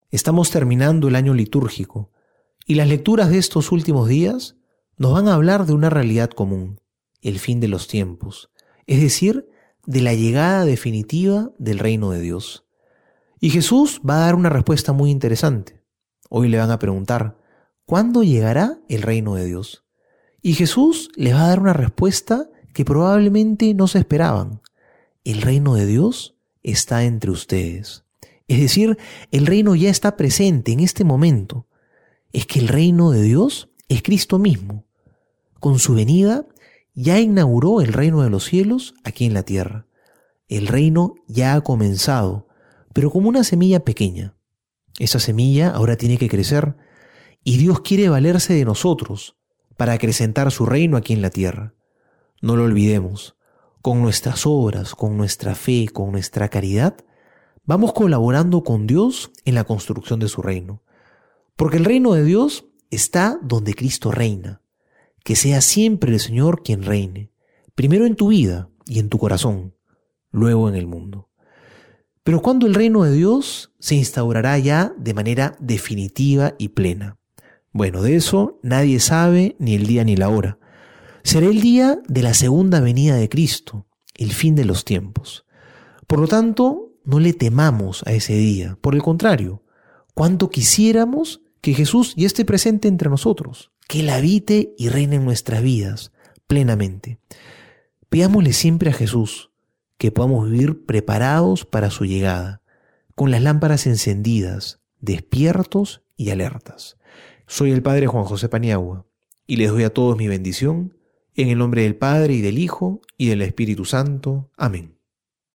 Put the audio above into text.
Estamos terminando el año litúrgico y las lecturas de estos últimos días nos van a hablar de una realidad común, el fin de los tiempos, es decir, de la llegada definitiva del reino de Dios. Y Jesús va a dar una respuesta muy interesante. Hoy le van a preguntar, ¿cuándo llegará el reino de Dios? Y Jesús les va a dar una respuesta que probablemente no se esperaban. El reino de Dios está entre ustedes. Es decir, el reino ya está presente en este momento. Es que el reino de Dios es Cristo mismo. Con su venida ya inauguró el reino de los cielos aquí en la tierra. El reino ya ha comenzado, pero como una semilla pequeña. Esa semilla ahora tiene que crecer y Dios quiere valerse de nosotros para acrecentar su reino aquí en la tierra. No lo olvidemos, con nuestras obras, con nuestra fe, con nuestra caridad, vamos colaborando con Dios en la construcción de su reino. Porque el reino de Dios está donde Cristo reina. Que sea siempre el Señor quien reine, primero en tu vida y en tu corazón, luego en el mundo. Pero ¿cuándo el reino de Dios se instaurará ya de manera definitiva y plena? Bueno, de eso nadie sabe ni el día ni la hora. Será el día de la segunda venida de Cristo, el fin de los tiempos. Por lo tanto, no le temamos a ese día. Por el contrario, cuánto quisiéramos que Jesús ya esté presente entre nosotros, que Él habite y reine en nuestras vidas plenamente. Pidámosle siempre a Jesús que podamos vivir preparados para su llegada, con las lámparas encendidas, despiertos y alertas. Soy el Padre Juan José Paniagua y les doy a todos mi bendición en el nombre del Padre y del Hijo y del Espíritu Santo. Amén.